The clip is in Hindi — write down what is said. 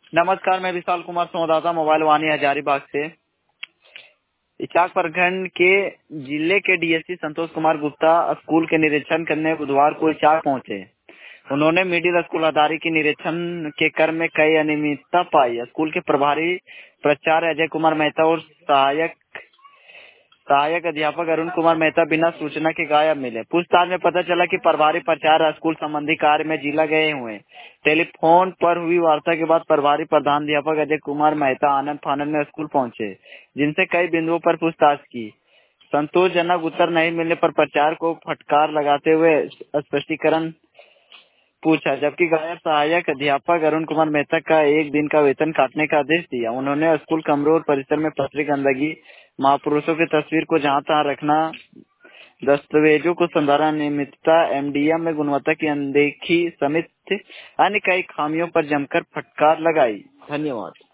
नमस्कार, मैं विशाल कुमार संवाददाता मोबाइल वाणी हजारीबाग से। इचाक प्रखंड के जिले के डीएसपी संतोष कुमार गुप्ता स्कूल के निरीक्षण करने बुधवार को इचाक पहुंचे। उन्होंने मिडिल स्कूल अदारी की निरीक्षण के क्रम में कई अनियमितता पाई। स्कूल के प्रभारी प्राचार्य अजय कुमार मेहता और सहायक अध्यापक अरुण कुमार मेहता बिना सूचना के गायब मिले। पूछताछ में पता चला कि प्रभारी प्राचार्य स्कूल संबंधी कार्य में जिला गए हुए। टेलीफोन पर हुई वार्ता के बाद प्रभारी प्रधानाध्यापक अजय कुमार मेहता आनंद फानंद में स्कूल पहुंचे, जिनसे कई बिंदुओं पर पूछताछ की। संतोषजनक उत्तर नहीं मिलने पर प्राचार्य को फटकार लगाते हुए स्पष्टीकरण पूछा, जबकि गायब सहायक अध्यापक अरुण कुमार मेहता का एक दिन का वेतन काटने का आदेश दिया। उन्होंने स्कूल कमरों और परिसर में पथरी, गंदगी, महापुरुषों की तस्वीर को जहां तहां रखना, दस्तावेजों को संधारण, अनियमितता, एमडीएम में गुणवत्ता की अनदेखी समेत अन्य कई खामियों पर जमकर फटकार लगाई। धन्यवाद।